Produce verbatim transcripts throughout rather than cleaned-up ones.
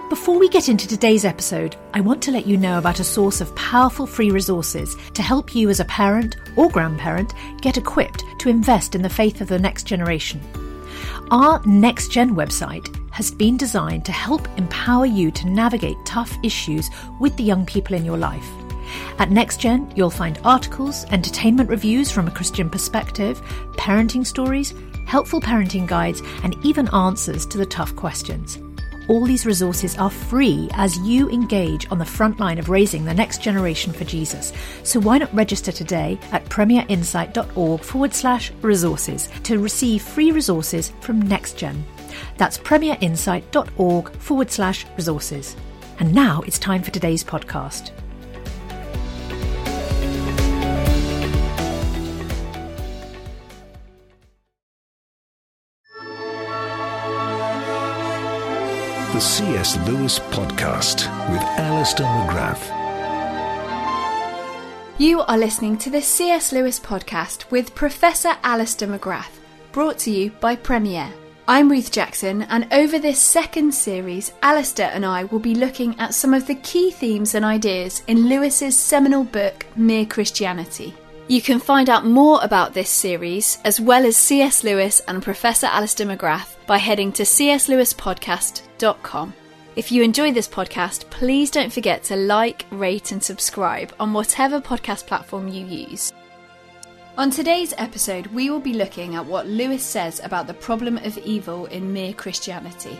Before we get into today's episode, I want to let you know about a source of powerful free resources to help you as a parent or grandparent get equipped to invest in the faith of the next generation. Our Next Gen website has been designed to help empower you to navigate tough issues with the young people in your life. At NextGen, you'll find articles, entertainment reviews from a Christian perspective, parenting stories, helpful parenting guides, and even answers to the tough questions. All these resources are free as you engage on the front line of raising the next generation for Jesus. So why not register today at premierinsight.org forward slash resources to receive free resources from NextGen. That's premierinsight.org forward slash resources. And now it's time for today's podcast. The C S Lewis Podcast with Alistair McGrath. You are listening to the C S Lewis Podcast with Professor Alistair McGrath, brought to you by Premier. I'm Ruth Jackson, and over this second series, Alistair and I will be looking at some of the key themes and ideas in Lewis's seminal book, Mere Christianity. You can find out more about this series, as well as C S Lewis and Professor Alistair McGrath, by heading to c s lewis podcast dot com. If you enjoy this podcast, please don't forget to like, rate and subscribe on whatever podcast platform you use. On today's episode, we will be looking at what Lewis says about the problem of evil in Mere Christianity.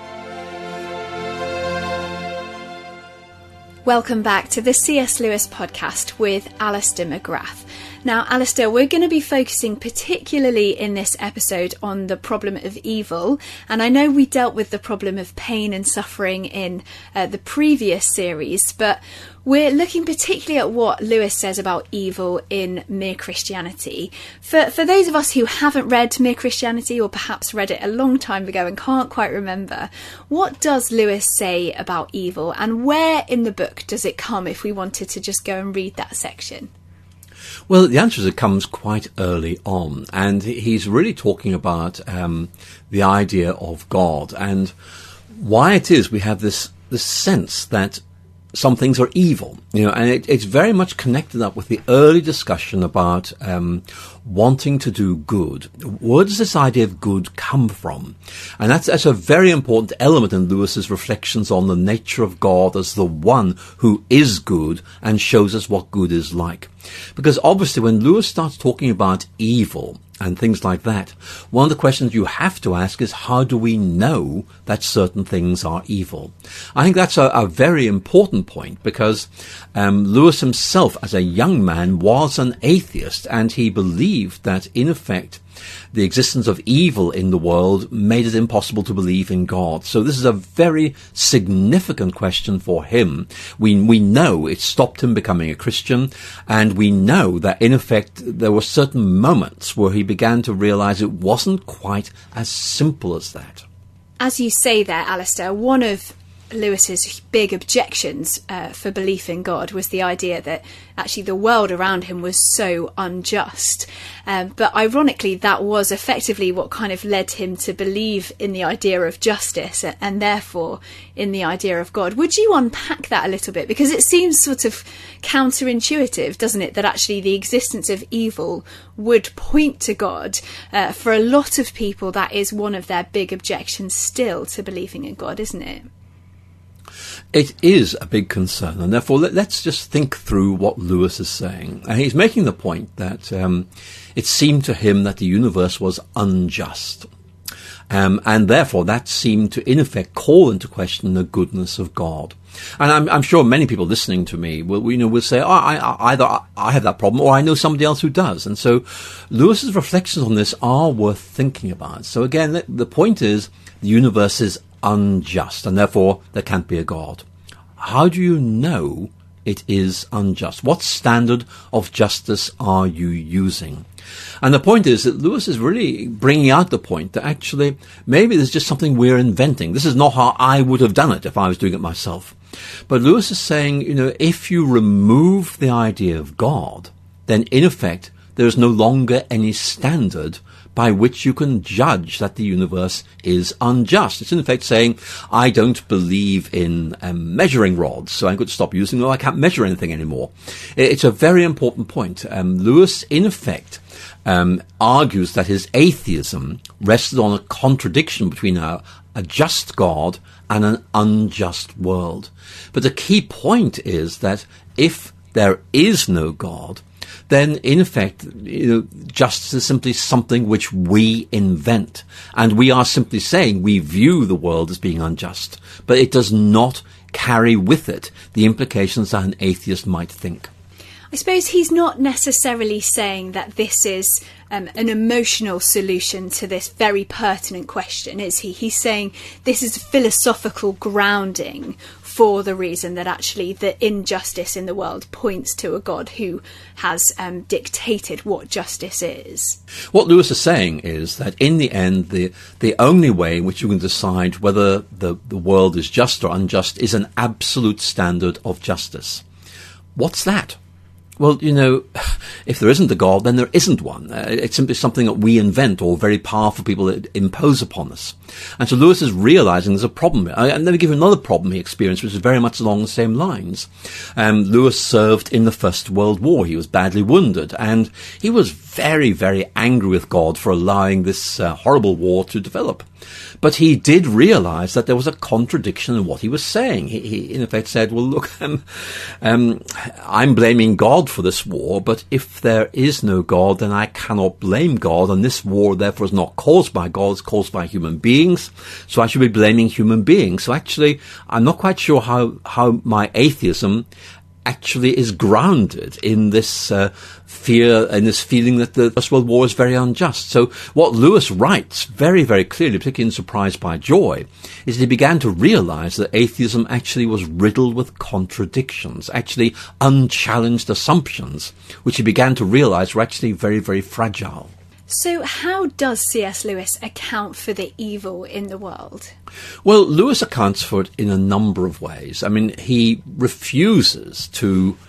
Welcome back to the C S Lewis Podcast with Alistair McGrath. Now, Alistair, we're going to be focusing particularly in this episode on the problem of evil, and I know we dealt with the problem of pain and suffering in uh, the previous series, but we're looking particularly at what Lewis says about evil in Mere Christianity. For for those of us who haven't read Mere Christianity, or perhaps read it a long time ago and can't quite remember, what does Lewis say about evil, and where in the book does it come if we wanted to just go and read that section? Well, the answer is it comes quite early on, and he's really talking about um, the idea of God and why it is we have this, this sense that some things are evil, you know, and it, it's very much connected up with the early discussion about um, wanting to do good. Where does this idea of good come from? And that's, that's a very important element in Lewis's reflections on the nature of God as the one who is good and shows us what good is like. Because obviously when Lewis starts talking about evil and things like that, one of the questions you have to ask is, how do we know that certain things are evil? I think that's a, a very important point, because um, Lewis himself, as a young man, was an atheist, and he believed that, in effect, the existence of evil in the world made it impossible to believe in God. So this is a very significant question for him. We we know it stopped him becoming a Christian, and we know that, in effect, there were certain moments where he began to realize it wasn't quite as simple as that. As you say there, Alistair, one of Lewis's big objections uh, for belief in God was the idea that actually the world around him was so unjust. Um, but ironically, that was effectively what kind of led him to believe in the idea of justice and, and therefore in the idea of God. Would you unpack that a little bit? Because it seems sort of counterintuitive, doesn't it, that actually the existence of evil would point to God. Uh, for a lot of people, that is one of their big objections still to believing in God, isn't it? It is a big concern, and therefore let, let's just think through what Lewis is saying. And he's making the point that um, it seemed to him that the universe was unjust. Um, and therefore that seemed to, in effect, call into question the goodness of God. And I'm, I'm sure many people listening to me will, you know, will say, oh, I, I, either I have that problem or I know somebody else who does. And so Lewis's reflections on this are worth thinking about. So again, the, the point is the universe is unjust, and therefore there can't be a God. How do you know it is unjust? What standard of justice are you using? And the point is that Lewis is really bringing out the point that actually maybe there's just something we're inventing. This is not how I would have done it if I was doing it myself. But Lewis is saying, you know, if you remove the idea of God, then in effect there is no longer any standard by which you can judge that the universe is unjust. It's in effect saying, I don't believe in um, measuring rods, so I'm going to stop using them, or I can't measure anything anymore. It's a very important point. Um, Lewis, in effect, um, argues that his atheism rested on a contradiction between a, a just God and an unjust world. But the key point is that if there is no God, then in effect, you know, justice is simply something which we invent. And we are simply saying we view the world as being unjust, but it does not carry with it the implications that an atheist might think. I suppose he's not necessarily saying that this is um, an emotional solution to this very pertinent question, is he? He's saying this is philosophical grounding for the reason that actually the injustice in the world points to a God who has um, dictated what justice is. What Lewis is saying is that in the end, the the only way in which you can decide whether the, the world is just or unjust is an absolute standard of justice. What's that? Well, you know, if there isn't a God, then there isn't one. Uh, it's simply something that we invent, or very powerful people that impose upon us. And so Lewis is realizing there's a problem. I, and let me give you another problem he experienced, which is very much along the same lines. Um, Lewis served in the First World War. He was badly wounded, and he was very, very angry with God for allowing this uh, horrible war to develop. But he did realize that there was a contradiction in what he was saying. He, he in effect said, well, look, um, um, I'm blaming God for this war, but if there is no God, then I cannot blame God, and this war, therefore, is not caused by God, it's caused by human beings, so I should be blaming human beings. So actually, I'm not quite sure how, how my atheism actually is grounded in this uh, fear and this feeling that the First World War is very unjust. So what Lewis writes very, very clearly, particularly in Surprised by Joy, is that he began to realize that atheism actually was riddled with contradictions, actually unchallenged assumptions, which he began to realize were actually very, very fragile. So how does C S Lewis account for the evil in the world? Well, Lewis accounts for it in a number of ways. I mean, he refuses to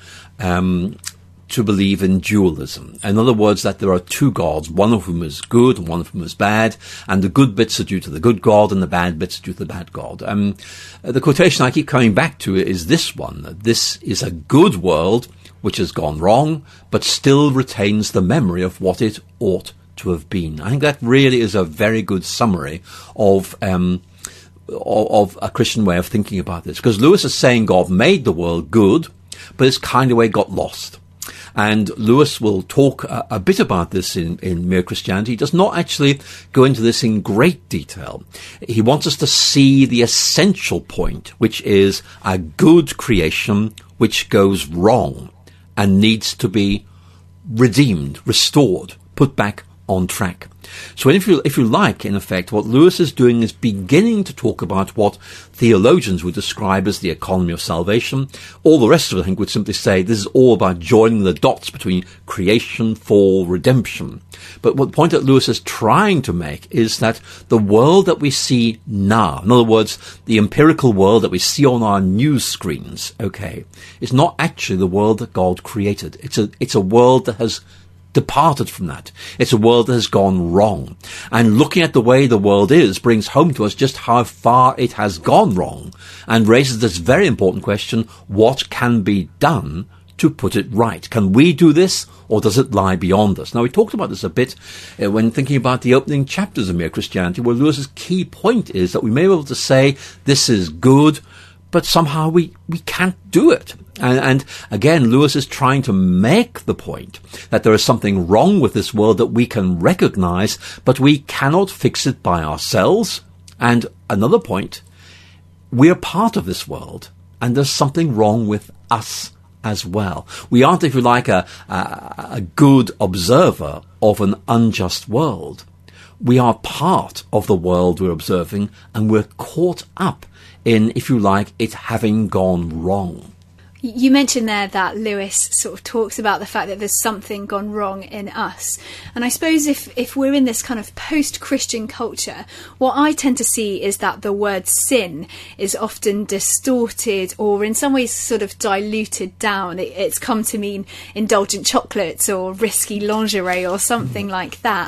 um, to believe in dualism. In other words, that there are two gods, one of whom is good and one of whom is bad, and the good bits are due to the good God and the bad bits are due to the bad God. Um, the quotation I keep coming back to is this one, that this is a good world which has gone wrong, but still retains the memory of what it ought to have been. I think that really is a very good summary of um, of, of a Christian way of thinking about this. Because Lewis is saying God made the world good, but this kind of way got lost. And Lewis will talk a, a bit about this in, in Mere Christianity. He does not actually go into this in great detail. He wants us to see the essential point, which is a good creation which goes wrong and needs to be redeemed, restored, put back on track. So if you, if you like, in effect, what Lewis is doing is beginning to talk about what theologians would describe as the economy of salvation. All the rest of it, I think, would simply say this is all about joining the dots between creation, fall, redemption. But what the point that Lewis is trying to make is that the world that we see now, in other words, the empirical world that we see on our news screens, okay, is not actually the world that God created. It's a, it's a world that has departed from that. It's a world that has gone wrong. And looking at the way the world is brings home to us just how far it has gone wrong and raises this very important question, what can be done to put it right? Can we do this, or does it lie beyond us? Now, we talked about this a bit uh, when thinking about the opening chapters of Mere Christianity, where Lewis's key point is that we may be able to say this is good, but somehow we, we can't do it. And, and again, Lewis is trying to make the point that there is something wrong with this world that we can recognize, but we cannot fix it by ourselves. And another point, we're part of this world, and there's something wrong with us as well. We aren't, if you like, a, a, a good observer of an unjust world. We are part of the world we're observing, and we're caught up in, if you like, it having gone wrong. You mentioned there that Lewis sort of talks about the fact that there's something gone wrong in us. And I suppose if, if we're in this kind of post-Christian culture, what I tend to see is that the word sin is often distorted or in some ways sort of diluted down. It, it's come to mean indulgent chocolates or risky lingerie or something like that.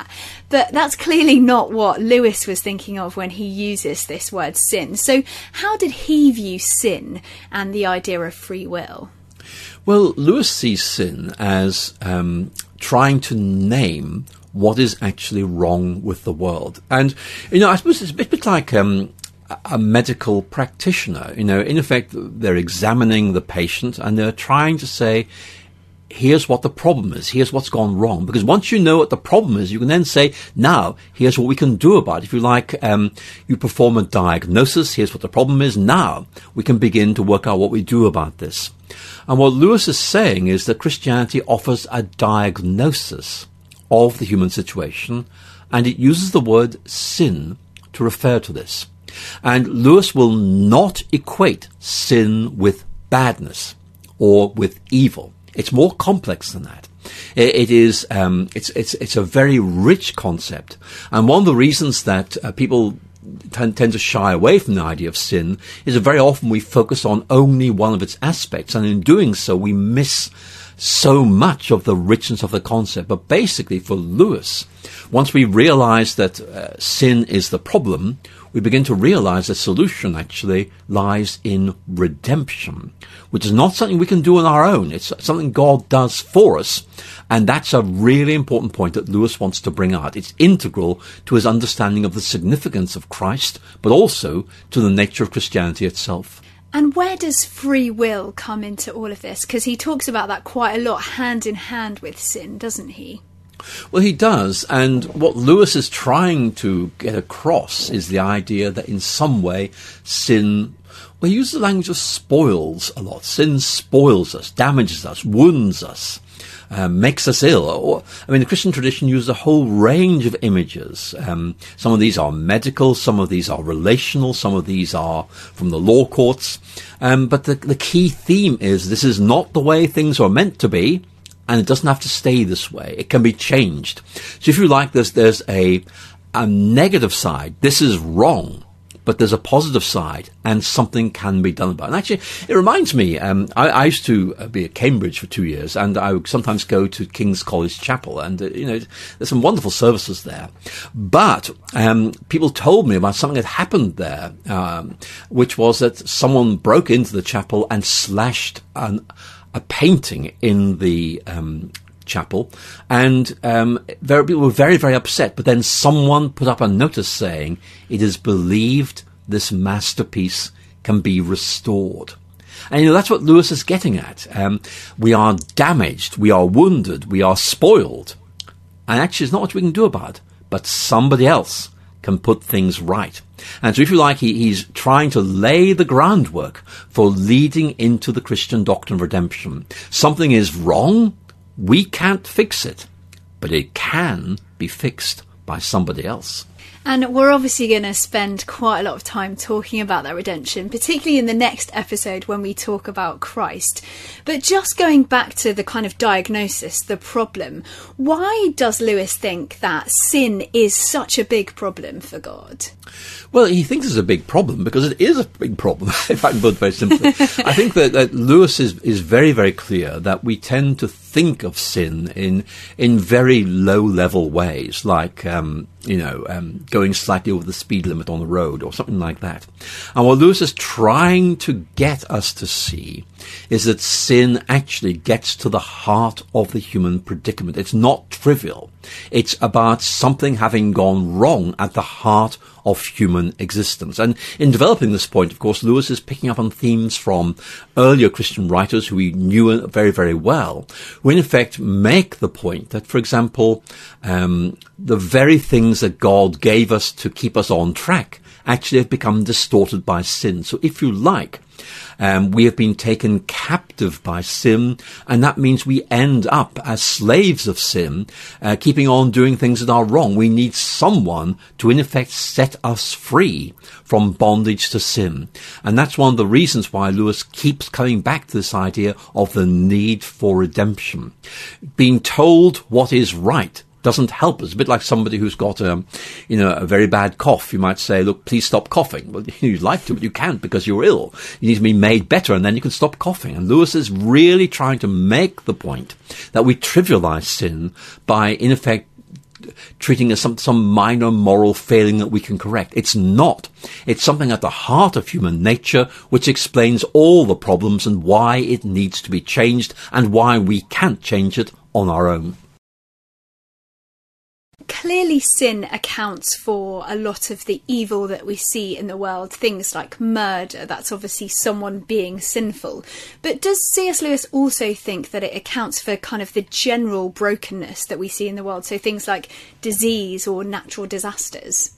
But that's clearly not what Lewis was thinking of when he uses this word sin. So how did he view sin and the idea of free will? Well, Lewis sees sin as um, trying to name what is actually wrong with the world. And, you know, I suppose it's a bit, bit like um, a medical practitioner. You know, in effect, they're examining the patient and they're trying to say, here's what the problem is, here's what's gone wrong. Because once you know what the problem is, you can then say, now, here's what we can do about it. If you like, um, you perform a diagnosis, here's what the problem is, now we can begin to work out what we do about this. And what Lewis is saying is that Christianity offers a diagnosis of the human situation, and it uses the word sin to refer to this. And Lewis will not equate sin with badness or with evil. It's more complex than that. It, it is, um, it's, it's, it's a very rich concept. And one of the reasons that uh, people tend, tend to shy away from the idea of sin is that very often we focus on only one of its aspects. And in doing so, we miss so much of the richness of the concept. But basically, for Lewis, once we realize that uh, sin is the problem, we begin to realize the solution actually lies in redemption, which is not something we can do on our own. It's something God does for us. And that's a really important point that Lewis wants to bring out. It's integral to his understanding of the significance of Christ, but also to the nature of Christianity itself. And where does free will come into all of this? Because he talks about that quite a lot, hand in hand with sin, doesn't he? Well, he does, and what Lewis is trying to get across is the idea that in some way sin, well, he uses the language of spoils a lot. Sin spoils us, damages us, wounds us, uh, makes us ill. Or, I mean, the Christian tradition uses a whole range of images. Um, some of these are medical, some of these are relational, some of these are from the law courts. Um, but the, the key theme is this is not the way things are meant to be. And it doesn't have to stay this way. It can be changed. So if you like, there's, there's a, a negative side. This is wrong. But there's a positive side, and something can be done about it. And actually, it reminds me, um, I, I used to be at Cambridge for two years, and I would sometimes go to King's College Chapel, and, uh, you know, there's some wonderful services there. But um, people told me about something that happened there, um, which was that someone broke into the chapel and slashed an a painting in the um, chapel, and um, very, people were very, very upset. But then someone put up a notice saying, it is believed this masterpiece can be restored. And, you know, that's what Lewis is getting at. Um, we are damaged, we are wounded, we are spoiled. And actually, there's not much we can do about it, but somebody else can put things right. And so if you like, he, he's trying to lay the groundwork for leading into the Christian doctrine of redemption. Something is wrong, we can't fix it, but it can be fixed by somebody else. And we're obviously going to spend quite a lot of time talking about that redemption, particularly in the next episode when we talk about Christ. But just going back to the kind of diagnosis, the problem, why does Lewis think that sin is such a big problem for God? Well, he thinks it's a big problem because it is a big problem, if I can put it very simply. I think that, that Lewis is, is very, very clear that we tend to think of sin in in very low-level ways, like, um, you know, um, going slightly over the speed limit on the road or something like that. And what Lewis is trying to get us to see is that sin actually gets to the heart of the human predicament. It's not trivial. It's about something having gone wrong at the heart of human existence. And in developing this point, of course, Lewis is picking up on themes from earlier Christian writers who he knew very, very well, who in effect make the point that, for example, um, the very things that God gave us to keep us on track actually have become distorted by sin. So if you like, Um, we have been taken captive by sin, and that means we end up as slaves of sin, uh, keeping on doing things that are wrong. We need someone to, in effect, set us free from bondage to sin. And that's one of the reasons why Lewis keeps coming back to this idea of the need for redemption. Being told what is right doesn't help. It's a bit like somebody who's got a, you know, a very bad cough. You might say, look, please stop coughing. Well, you'd like to, but you can't because you're ill. You need to be made better and then you can stop coughing. And Lewis is really trying to make the point that we trivialize sin by, in effect, treating as some, some minor moral failing that we can correct. It's not. It's something at the heart of human nature which explains all the problems and why it needs to be changed and why we can't change it on our own. Clearly, sin accounts for a lot of the evil that we see in the world, things like murder. That's obviously someone being sinful. But does C S Lewis also think that it accounts for kind of the general brokenness that we see in the world? So things like disease or natural disasters?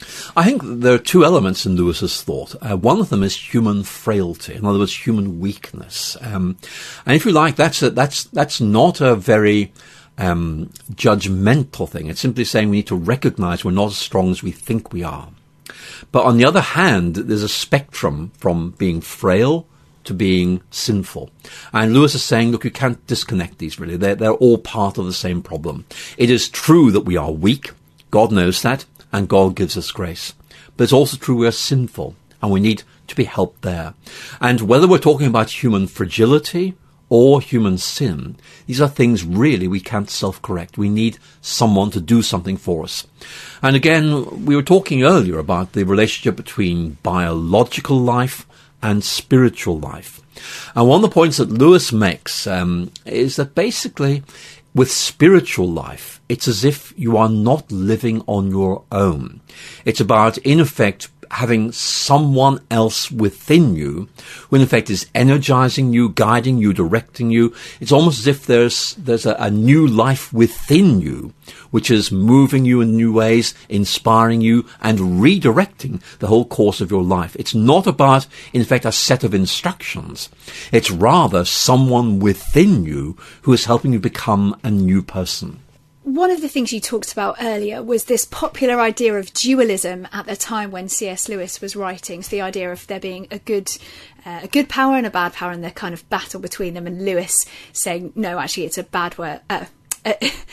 I think there are two elements in Lewis's thought. Uh, one of them is human frailty, in other words, human weakness. Um, and if you like, that's a, that's that's not a very um, judgmental thing. It's simply saying we need to recognise we're not as strong as we think we are. But on the other hand, there's a spectrum from being frail to being sinful. And Lewis is saying, look, you can't disconnect these really. They're, they're all part of the same problem. It is true that we are weak. God knows that. And God gives us grace. But it's also true we are sinful, and we need to be helped there. And whether we're talking about human fragility or human sin, these are things really we can't self-correct. We need someone to do something for us. And again, we were talking earlier about the relationship between biological life and spiritual life. And one of the points that Lewis makes um, is that basically, with spiritual life, it's as if you are not living on your own. It's about, in effect, having someone else within you who, in effect, is energizing you, guiding you, directing you. It's almost as if there's there's a, a new life within you, which is moving you in new ways, inspiring you, and redirecting the whole course of your life. It's not about, in fact, a set of instructions. It's rather someone within you who is helping you become a new person. One of the things you talked about earlier was this popular idea of dualism at the time when C S Lewis was writing. So the idea of there being a good uh, a good power and a bad power and the kind of battle between them, and Lewis saying, no, actually it's a bad world. Uh, uh,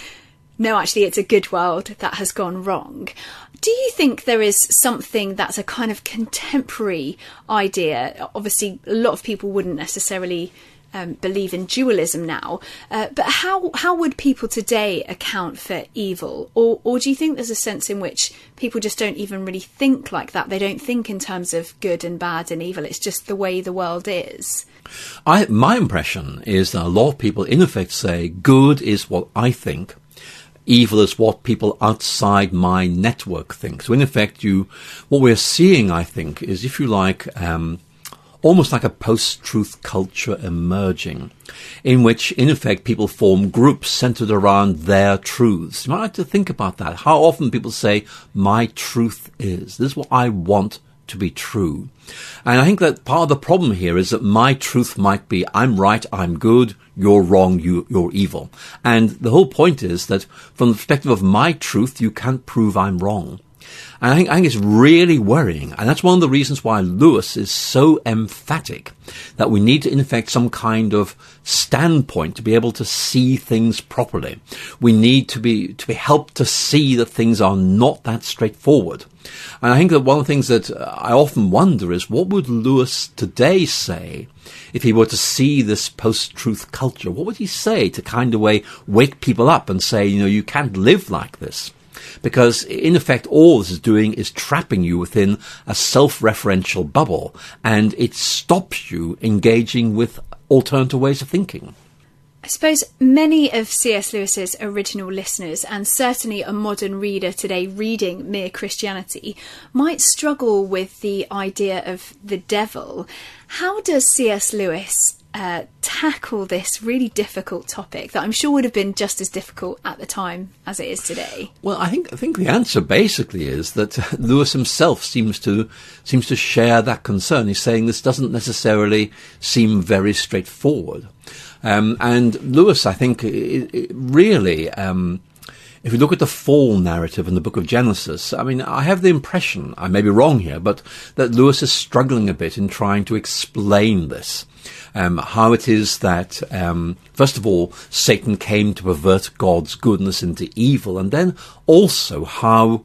no, actually it's a good world that has gone wrong. Do you think there is something that's a kind of contemporary idea? Obviously, a lot of people wouldn't necessarily Um, believe in dualism now, uh, but how how would people today account for evil? Or, or do you think there's a sense in which people just don't even really think like that? They don't think in terms of good and bad and evil. It's just the way the world is. I, my impression is that a lot of people, in effect, say good is what I think, evil is what people outside my network think. So, in effect, you what we're seeing, I think, is, if you like, um, almost like a post-truth culture emerging, in which, in effect, people form groups centered around their truths. You might like to think about that. How often people say, my truth is. This is what I want to be true. And I think that part of the problem here is that my truth might be, I'm right, I'm good, you're wrong, you, you're evil. And the whole point is that from the perspective of my truth, you can't prove I'm wrong. And I think, I think it's really worrying. And that's one of the reasons why Lewis is so emphatic that we need, in effect, some kind of standpoint to be able to see things properly. We need to be to be helped to see that things are not that straightforward. And I think that one of the things that I often wonder is, what would Lewis today say if he were to see this post-truth culture? What would he say to kind of way wake people up and say, you know, you can't live like this? Because, in effect, all this is doing is trapping you within a self-referential bubble, and it stops you engaging with alternative ways of thinking. I suppose many of C S Lewis's original listeners, and certainly a modern reader today reading Mere Christianity, might struggle with the idea of the devil. How does C S Lewis uh, tackle this really difficult topic that I'm sure would have been just as difficult at the time as it is today? Well, I think I think the answer basically is that Lewis himself seems to seems to share that concern. He's saying this doesn't necessarily seem very straightforward. Um, and Lewis, I think, it, it really, um, if you look at the fall narrative in the book of Genesis, I mean, I have the impression, I may be wrong here, but that Lewis is struggling a bit in trying to explain this. Um, how it is that, um, first of all, Satan came to pervert God's goodness into evil, and then also how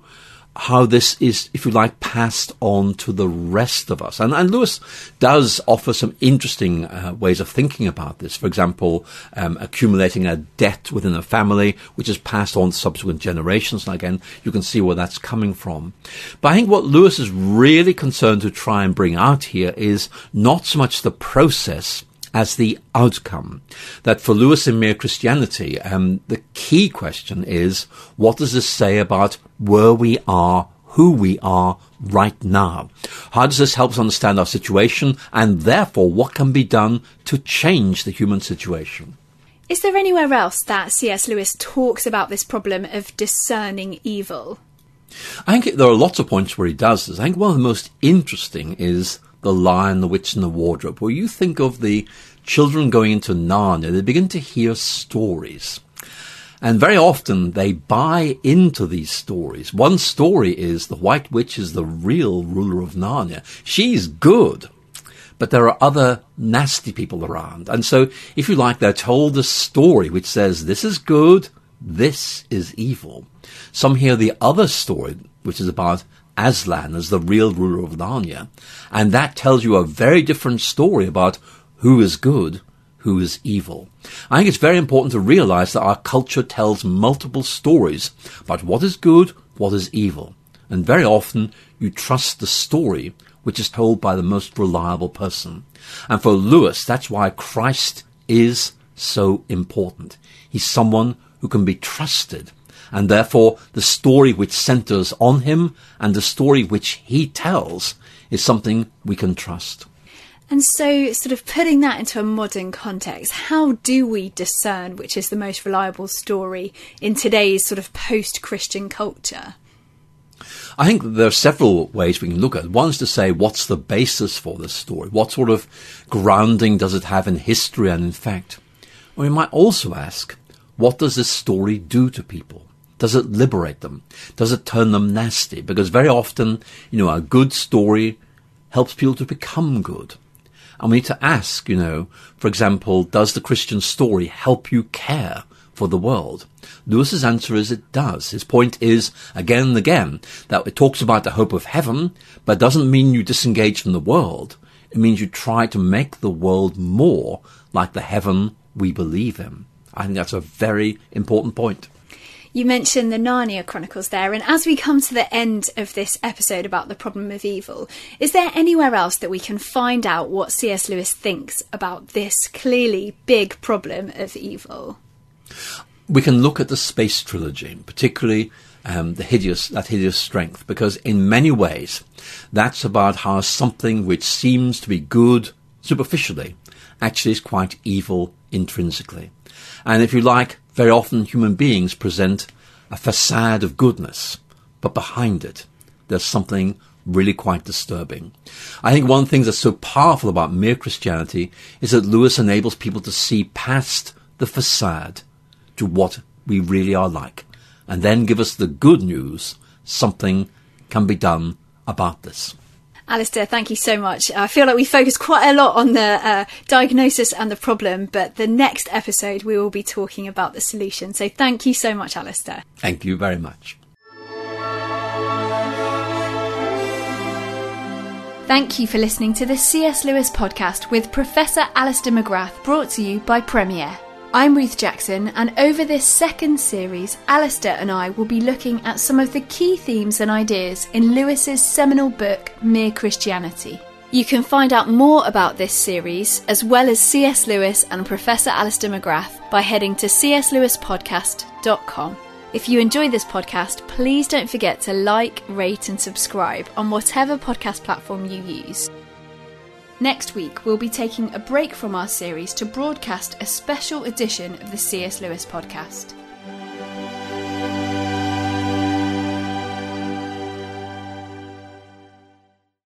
how this is, if you like, passed on to the rest of us. And, and Lewis does offer some interesting uh, ways of thinking about this. For example, um, accumulating a debt within a family, which is passed on to subsequent generations. And again, you can see where that's coming from. But I think what Lewis is really concerned to try and bring out here is not so much the process as the outcome. That for Lewis in Mere Christianity, um, the key question is, what does this say about where we are, who we are right now? How does this help us understand our situation, and therefore what can be done to change the human situation? Is there anywhere else that C S Lewis talks about this problem of discerning evil? I think there are lots of points where he does this. I think one of the most interesting is The Lion, the Witch and the Wardrobe, where you think of the children going into Narnia, they begin to hear stories. And very often they buy into these stories. One story is the White Witch is the real ruler of Narnia. She's good, but there are other nasty people around. And so, if you like, they're told a story which says, this is good, this is evil. Some hear the other story, which is about Aslan as the real ruler of Narnia. And that tells you a very different story about who is good, who is evil. I think it's very important to realize that our culture tells multiple stories about what is good, what is evil. And very often you trust the story which is told by the most reliable person. And for Lewis, that's why Christ is so important. He's someone who can be trusted. And therefore, the story which centers on him and the story which he tells is something we can trust. And so, sort of putting that into a modern context, how do we discern which is the most reliable story in today's sort of post-Christian culture? I think there are several ways we can look at it. One is to say, what's the basis for this story? What sort of grounding does it have in history and in fact? Or we might also ask, what does this story do to people? Does it liberate them? Does it turn them nasty? Because very often, you know, a good story helps people to become good. And we need to ask, you know, for example, does the Christian story help you care for the world? Lewis's answer is it does. His point is, again and again, that it talks about the hope of heaven, but it doesn't mean you disengage from the world. It means you try to make the world more like the heaven we believe in. I think that's a very important point. You mentioned the Narnia Chronicles there, and as we come to the end of this episode about the problem of evil, is there anywhere else that we can find out what C S Lewis thinks about this clearly big problem of evil? We can look at the Space Trilogy, particularly um, the hideous, that hideous strength, because in many ways that's about how something which seems to be good superficially actually is quite evil intrinsically. And if you like, very often human beings present a facade of goodness, but behind it, there's something really quite disturbing. I think one of the things that's so powerful about Mere Christianity is that Lewis enables people to see past the facade to what we really are like, and then give us the good news, something can be done about this. Alistair, thank you so much. I feel like we focused quite a lot on the uh, diagnosis and the problem, but the next episode we will be talking about the solution. So thank you so much, Alistair. Thank you very much. Thank you for listening to the C S Lewis podcast with Professor Alistair McGrath, brought to you by Premier. I'm Ruth Jackson, and over this second series, Alistair and I will be looking at some of the key themes and ideas in Lewis's seminal book, Mere Christianity. You can find out more about this series, as well as C S Lewis and Professor Alistair McGrath, by heading to c s lewis podcast dot com. If you enjoy this podcast, please don't forget to like, rate and subscribe on whatever podcast platform you use. Next week, we'll be taking a break from our series to broadcast a special edition of the C S Lewis podcast.